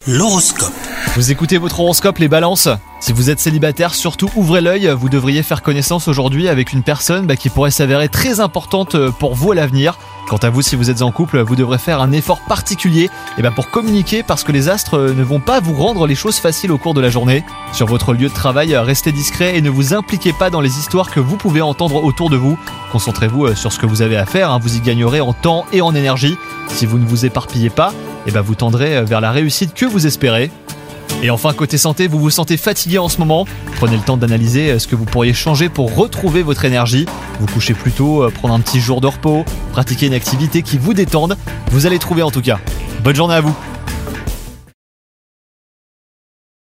L'horoscope. Vous écoutez votre horoscope les balances ? Si vous êtes célibataire, surtout ouvrez l'œil, vous devriez faire connaissance aujourd'hui avec une personne qui pourrait s'avérer très importante pour vous à l'avenir. Quant à vous, si vous êtes en couple, vous devrez faire un effort particulier pour communiquer parce que les astres ne vont pas vous rendre les choses faciles au cours de la journée. Sur votre lieu de travail, restez discret et ne vous impliquez pas dans les histoires que vous pouvez entendre autour de vous. Concentrez-vous sur ce que vous avez à faire, vous y gagnerez en temps et en énergie. Si vous ne vous éparpillez pas, vous tendrez vers la réussite que vous espérez. Et enfin, côté santé, vous vous sentez fatigué en ce moment. Prenez le temps d'analyser ce que vous pourriez changer pour retrouver votre énergie. Vous couchez plus tôt, prendre un petit jour de repos, pratiquer une activité qui vous détende. Vous allez trouver en tout cas. Bonne journée à vous.